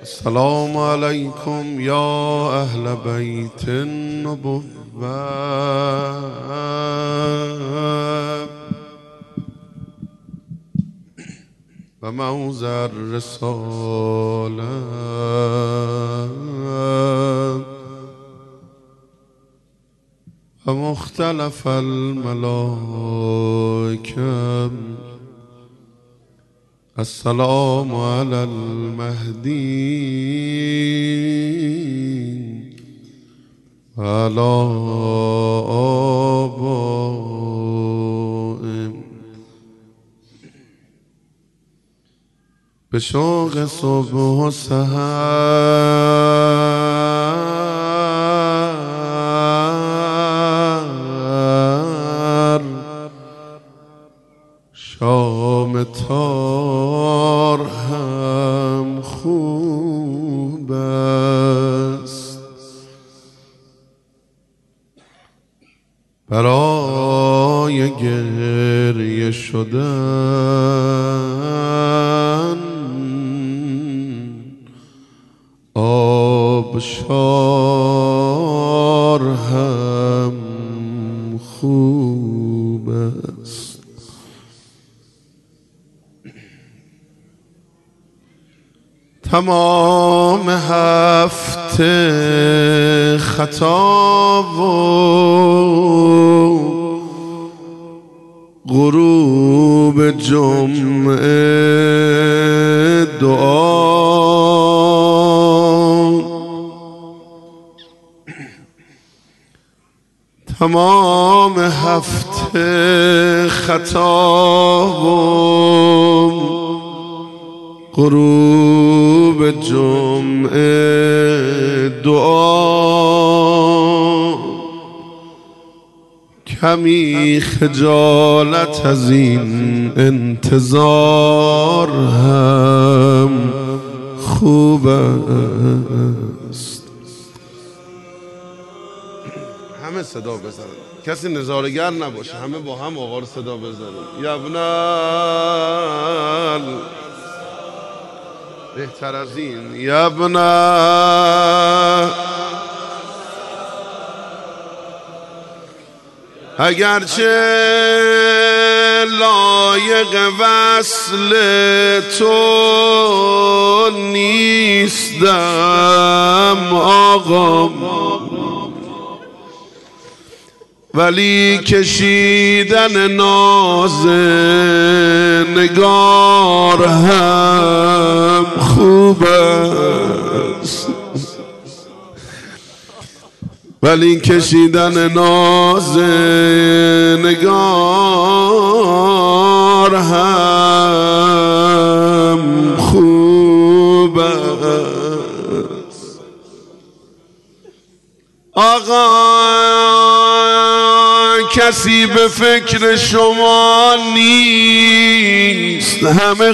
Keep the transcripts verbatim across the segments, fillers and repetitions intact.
السلام علیکم یا اهل بیت النبوة و موضع الرسالة و مختلف الملائکه. السلام علی المهدی و علی آبائهم. به شوق صبح و سحر شام تار هم خوب است، برای گریه شدن آبشار هم خوب است. تمام هفته خطا و غروب جمعه دعا، تمام هفته خطا و غروب جمعه دعا. کمی خجالت از این انتظار هم خوب است. همه صدا بزنن، کسی نظاره‌گر نباشه، همه با هم آقا رو صدا بزنن. یبنال بهتر از این یبنا، اگرچه لایق وصل تو نیستم آقا، ولی کشیدن ناز نگار هم خوب است، ولی کشیدن ناز نگار هم خوب است. آقا کسی به فکر شما نیست، همه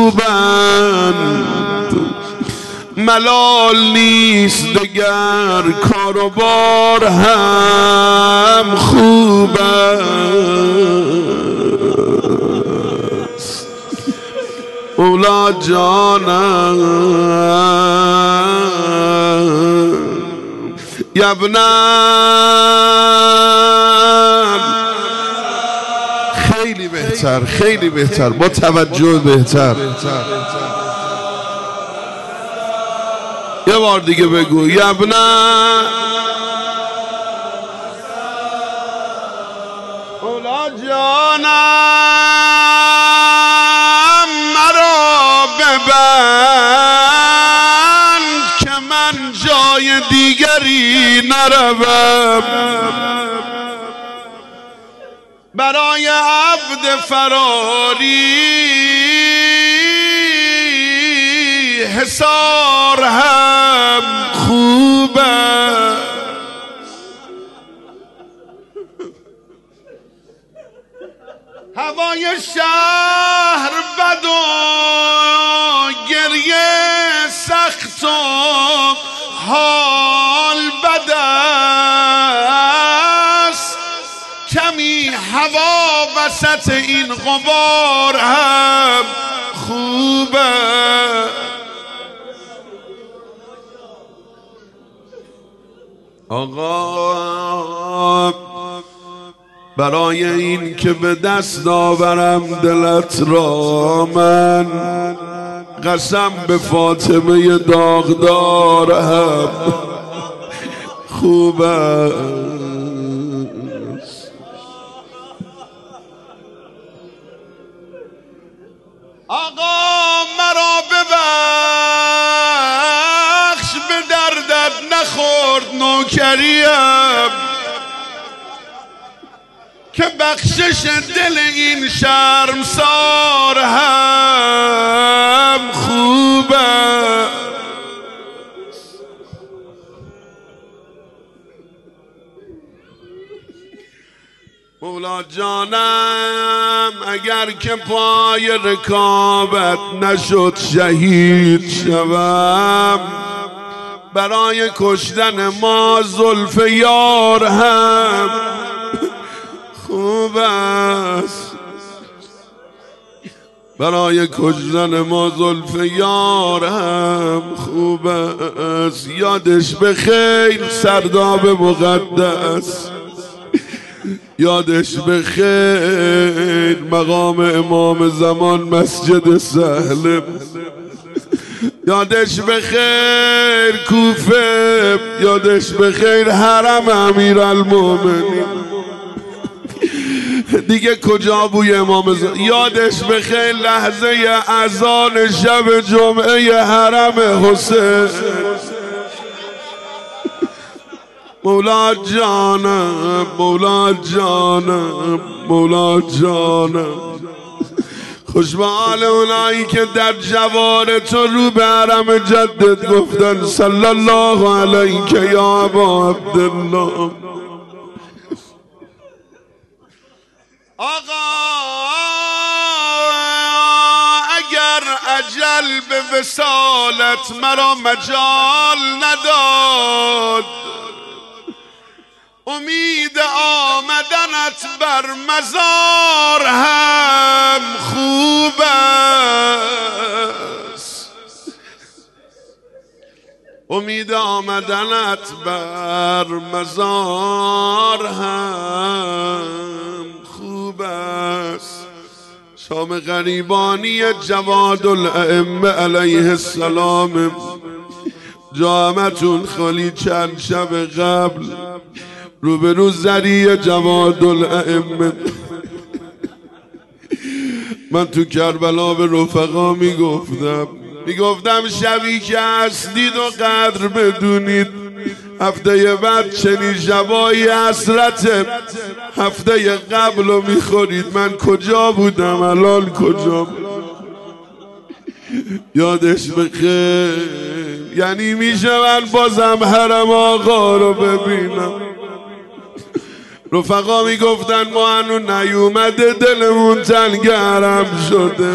خوبند، ملال نیست دگر کار و بار هم خوب است. اولا جانم یبنم، خیلی بهتر، خیلی بهتر، با توجه بهتر. یه بار دیگه بگو یبنم. اولا جانم مرا ببند که من جای دیگری نروم، برای عبد فراری حصار هم خوب است. هوای شهر بد و گریه سخت و حال بد است، کمی هوا وسط این غبار هم خوب است. آقا برای این که به دست آورم دلت را من قسم به فاطمه داغدار هم خوب است. آقا مرا ببخش به دردت نخورد نوکریم که بخشش دل این شرمسار هم خوب است. مولا جانم اگر که پای رکابت نشد شهید شوم برای کشتن ما زلف یار هم خوب است. برای کشتن ما زلف یار هم خوب است. یادش بخیر سرداب مقدس، یادش بخیر مقام امام زمان مسجد سهل، یادش بخیر کوفه، یادش بخیر حرم امیرالمومنین. دیگه کجا بوی امام زمان؟ یادش بخیر لحظه اذان شب جمعه حرم حسین. مولا جانم مولا جانم مولا جانم خوش به حال اونایی که در جوار تو رو به حرم جدت گفتن صلی الله علیک یا ابا عبدالله. آقا اگر اجل به وصالت مرا مجال نداد امید آمدنت بر مزار هم خوب است. امید آمدنت بر مزار هم خوب است. شام غریبانی جواد الائمه علیه السلام جامتون خالی چند شب قبل روبرو زری جواد الائمه. من تو کربلا به رفقا میگفتم میگفتم شبی که هستید و قدر بدونید هفته بعد چنین شبایی حسرت هفته قبل رو میخورید. من کجا بودم الان کجا بودم؟ یادش بخیر. یعنی میشه من بازم حرم آقا رو ببینم؟ رفقا میگفتن ما هنو نیومده دلمون تنگرم شده.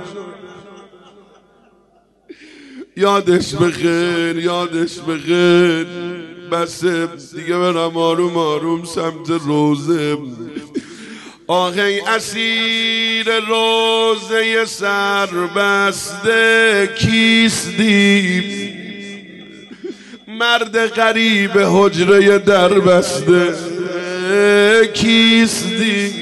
یادش بخیر یادش بخیر. بس دیگه برم آروم آروم سمت روزه. آخی اسیر روزه سربسته کیستی مرد غریب حجره در بسته کیستی.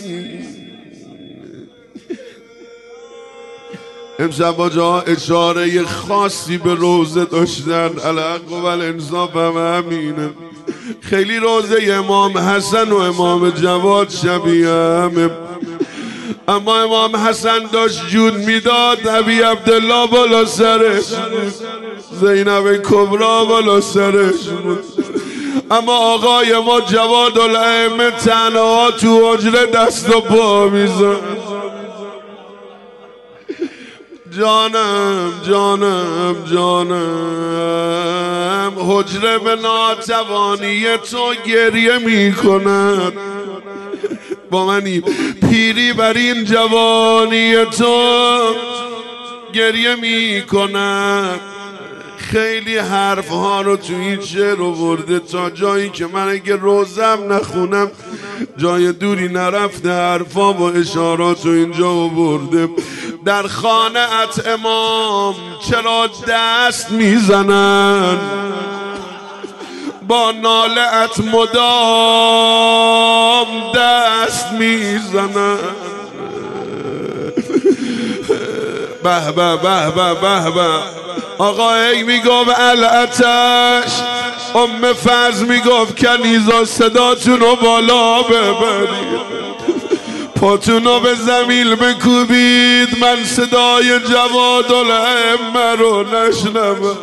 امشب با جا اشاره خاصی به روزه داشتن. الحق و الانصاف هم همینه. خیلی روزه امام حسن و امام جواد شبیه همه، اما امام حسن داشت جود میداد ابی عبدالله بالا سرش، زینب کبرا بالا سرش، اما آقای ما جواد الائمه تنها تو حجره دست و پا میزن. جانم جانم جانم حجره به ناتوانی تو گریه میکند. با منی پیری بر این جوانی تو گریه میکند. خیلی حرف ها رو تو این شعر آورده تا جایی که من اگه روزم نخونم جای دوری نرفته. حرفا و اشارات رو اینجا آورده. در خانه ات امام چرا دست میزنن؟ با نالت مدام دست میزنن. به به به به به به. آقا ای میگفت الاتش، ام فضل میگفت کنیزا صداتونو بالا ببرید، پاتونو به زمین بکوبید، من صدای جوادالائمه رو نشنوم.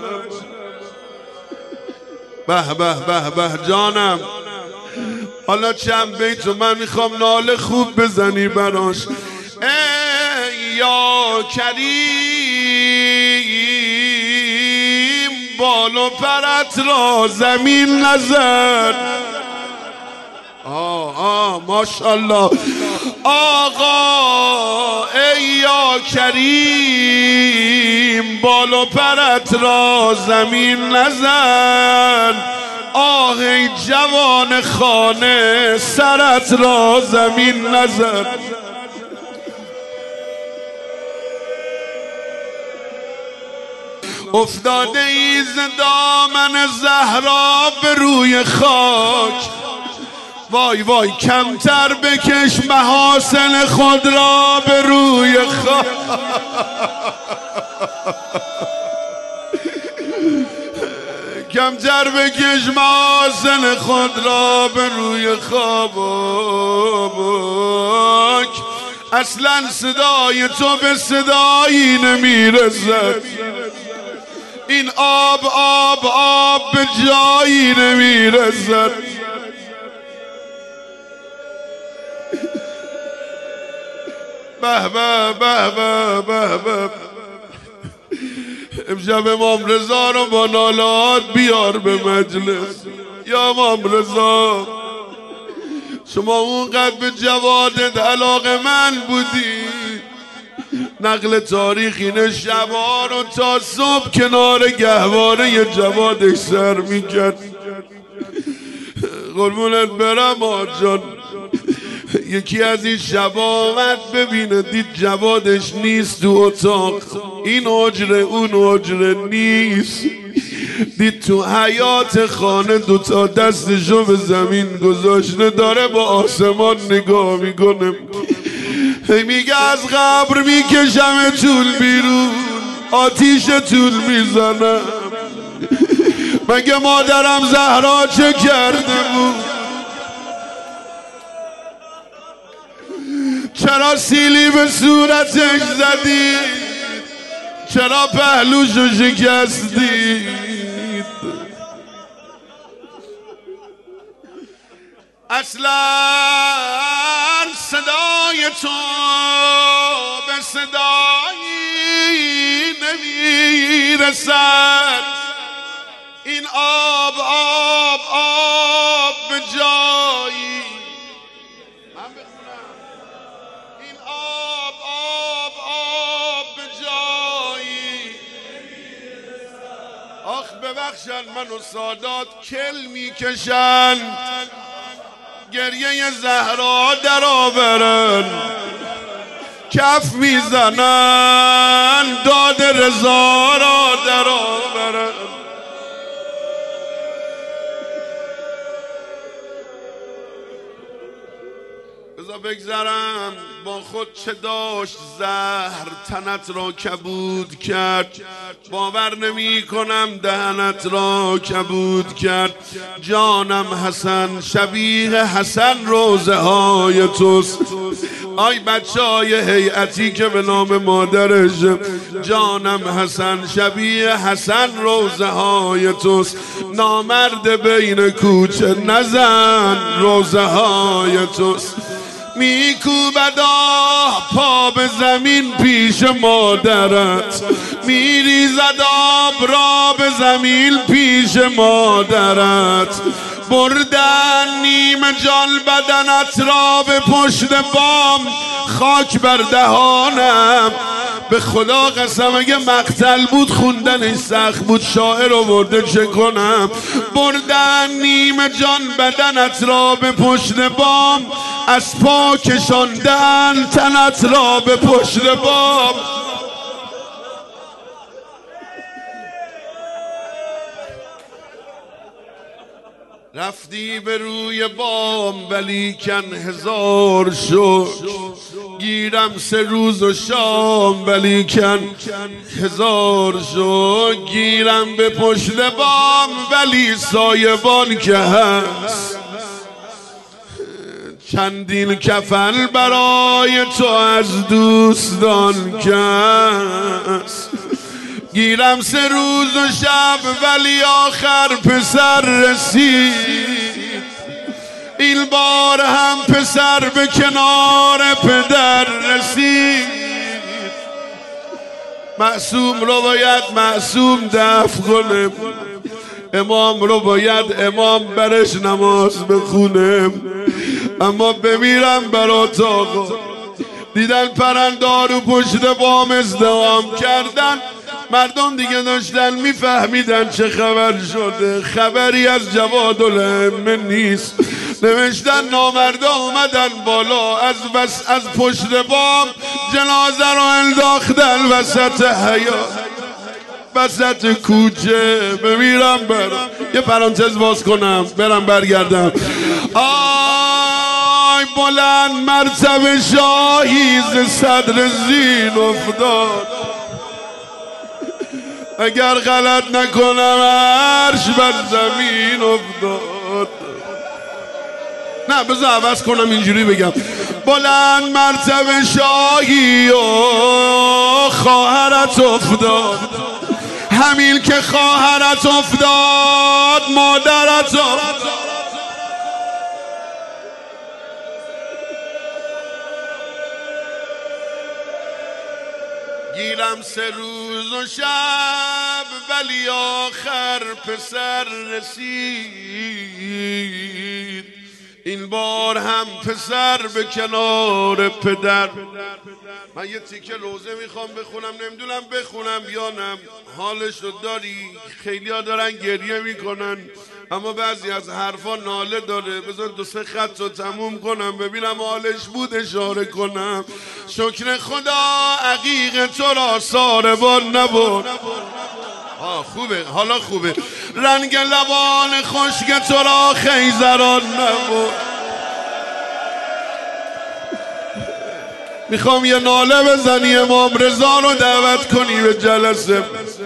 به به به به جانم. حالا چند بیتو من میخوام ناله خوب بزنی براش. ای یا کریم بال و پرت را زمین نزن. آه آه ماشاءالله. آقا ای یا کریم بال و پرت را زمین نزن. آه ای جوان خانه سرت را زمین نزن. افتاده ای ز دامن زهرا به روی خاک، وای وای کمتر بکش محاسن خود را به روی خاک. کمتر بکش محاسن خود را به روی خاک. اصلا صدای تو به صدایی نمیرسد، این آب آب آب به جایی نمیرسد. به به به به به به. امشب امام رضا رو با نالات بیار به مجلس. یا امام رضا شما اونقدر به جوادت علاقه‌مند بودی، نقل تاریخ اینه شبا رو تا صبح کنار گهواره جوادش سر میکرد. قربونت برم آجان. یکی از این شبا آمد ببینه، دید جوادش نیست تو اتاق، این حجره اون حجره نیست. دید تو حیات خانه دوتا دستشو به زمین گذاشته داره با آسمان نگاه میکنه. میگه از قبر میکشم طول بیرون، آتیش طول میزنم. مگه مادرم زهرا چه کرده بود؟ چرا سیلی به صورتش زدی؟ چرا پهلوشو شکستید؟ اصلا صدای تو به صدایی نمیرسد، این آب آب آب به جایی. من بخونم. این آب آب آب به جایی. آخ ببخشن منو سادات کل میکشن، گریه زهرا در آورن، کف میزنن داد رضا را در آورن. بذار بگذرم با خود چه داشت زهر تنت را کبود کرد، باور نمی کنم دهنت را کبود کرد. جانم حسن شبیه حسن روزه های توست. آی بچه های هیئتی که به نام مادرش، جانم حسن شبیه حسن روزه های توست. نامرد بین کوچه نزن روزه های توست. میکوبد آه پا به زمین پیش مادرت، میریزد آب را به زمین پیش مادرت. بردن نیم جان بدنت را به پشت بام، خاک بر دهانم. به خدا قسم اگه مقتل بود خوندنش سخت بود، شاعر آورده چه کنم. بردن نیم جان بدنت را به پشت بام، از پا کشاندن تنت را به پشت بام. رفتی به روی بام ولیکن هزار شکر، گیرم سه روز و شام ولیکن هزار شکر، گیرم به پشت بام ولی سایبان که هست، چندین کفن برای تو از دوستان کس، گیرم سه روز و شب ولی آخر پسر رسید، این بار هم پسر به کنار پدر رسید، معصوم رو باید معصوم دفع کنه، امام رو باید امام برش نماز بخونه، اما بمیرم برات آقا. دیدن پرنده رو پشت بام ازدحام کردن، مردم دیگه داشتن میفهمیدن چه خبر شده، خبری از جوادالائمه نیست. نوشتن نامرده اومدن بالا، از بس از پشت بام جنازه رو انداختن وسط حیاط، وسط کوچه. بمیرم برم یه پرانتز باز کنم برم برگردم. آی بلند مرتبه شاهی ز صدر زین افتاد، اگر غلط نکنم عرش بر زمین افتاد. نه بذار عوض کنم اینجوری بگم، بلند مرتبه شاهی و خواهرت افتاد، همین که خواهرت افتاد مادرت افتاد. گیرم سه روز و شب ولی آخر پسر رسید، این بار هم پسر به کنار پدر. من یه تیکه روزه میخوام بخونم، نمیدونم بخونم یا نه، حالش رو داری؟ خیلی ها دارن گریه میکنن اما بعضی از حرفا ناله داره. بذار دو سه خط رو تموم کنم ببینم حالش بود اشاره کنم. شکر خدا عقیق تو را ساربان نبود. آه خوبه، حالا خوبه. رنگ لبان خشک تو را خیزران نبود. میخوام یه ناله بزنی امام رضا رو دعوت کنی به جلسه.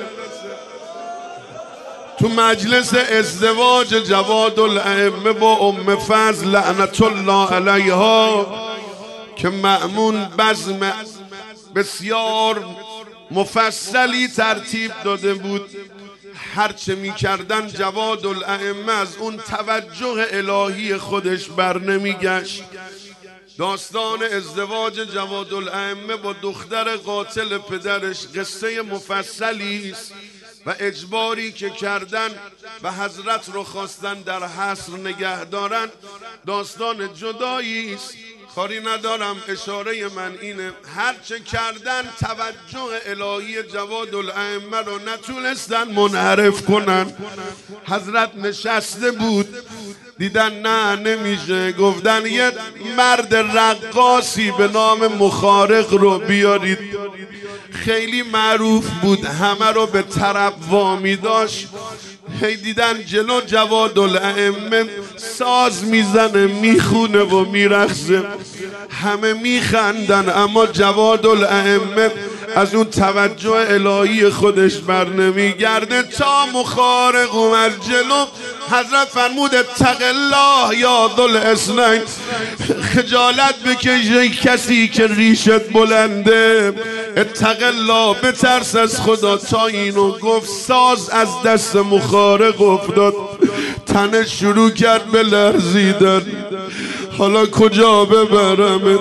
تو مجلس ازدواج جوادالائمه با ام فضل لعنت الله علیها که مأمون بزم بسیار مفصلی ترتیب داده بود، هرچه میکردن جوادالائمه از اون توجه الهی خودش بر نمیگشت. داستان ازدواج جوادالائمه با دختر قاتل پدرش قصه مفصلی است و اجباری که کردن و حضرت رو خواستن در حصر نگه دارن داستان جدایی است. کاری ندارم، اشاره من اینه هرچه کردن توجه الهی جوادالائمه رو نتونستن منحرف کنن. حضرت نشسته بود، دیدن نه نمیشه، گفتن یه مرد رقاصی به نام مخارق رو بیارید. خیلی معروف بود، همه رو به طرب وامی داشت. هی دیدن جلو جوادالائمه ساز میزنه میخونه و میرقصه، همه میخندن اما جوادالائمه از اون توجه الهی خودش بر نمیگرده. تا مخارق اومد جلو حضرت فرمود اتق الله یا ذوالاسنین، خجالت بکش کسی که ریشت بلنده، اتق الله بترس از خدا. تا اینو گفت ساز از دست مخارق افتاد، تنش شروع کرد به لرزیدن. حالا کجا ببرم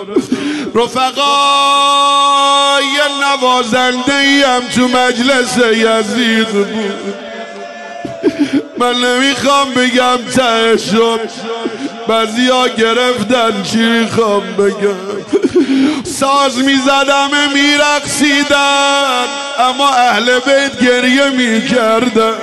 رفقا؟ یه نوازنده ایم تو مجلس یزید بود، من نمیخوام بگم ته شد، بعضی ها گرفتن چی میخوام بگم. ساز میزدم میرقصیدن اما اهل بیت گریه میکردن.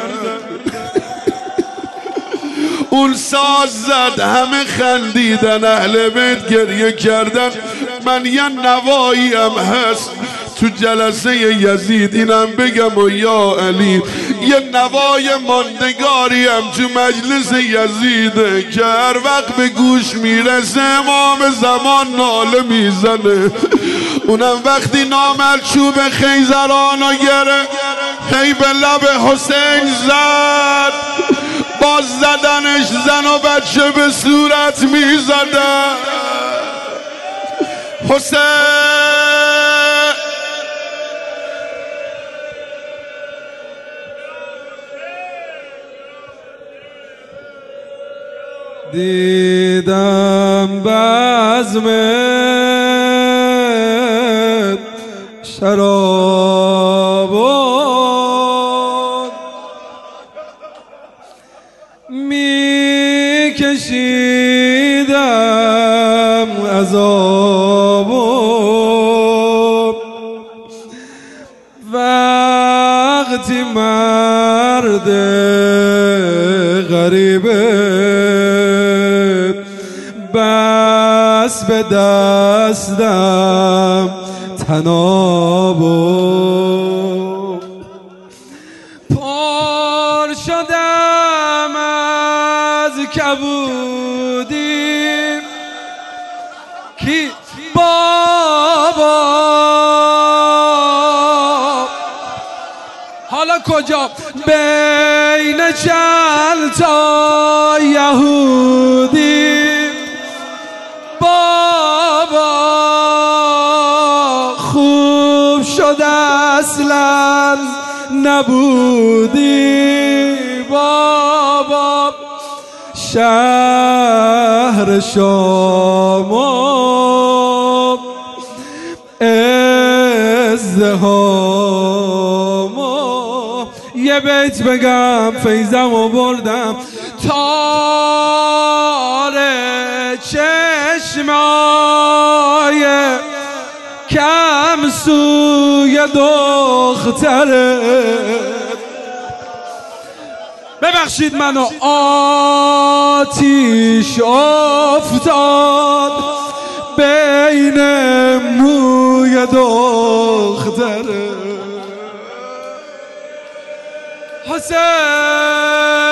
اون ساز زد همه خندیدن، اهل بیت گریه کردن. من یه نوایی هم هست تو جلسه یزید اینم بگم و یا علی یه نوای ماندگاری هم تو مجلس یزیده که هر وقت به گوش میرسه امام زمان ناله میزنه. اونم وقتی نامل چوب خیزرانو گره هی به لب حسین زد، باز زدنش زن و بچه به صورت میزدن. حسین دیدم بزمت شراب می کشیدم عذاب وقتی مرد غریبه بس به دستم تنابو پر شدم از کبودی کی بابا حالا کجا بین چند تا یهودی بابا خوب شد اصلا نبودی بابا شهر شام ازدهام یه بیت بگم فیضم و بردم تار چشمای کم سوی دختره ببخشید منو آتیش افتاد بین موی دختره حسین